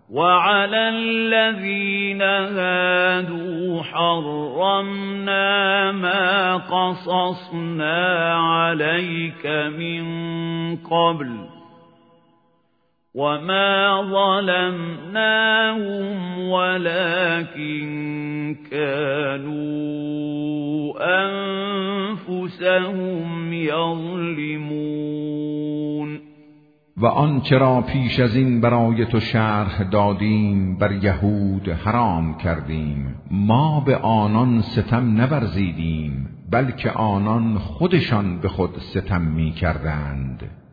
وعلى الذين هادوا حرمنا ما قصصنا عليك من قبل وما ظلمناهم ولكن كانوا أنفسهم يظلمون. و آنچه را پیش از این برای تو شرح دادیم بر یهود حرام کردیم، ما به آنان ستم نورزیدیم بلکه آنان خودشان به خود ستم می کردند.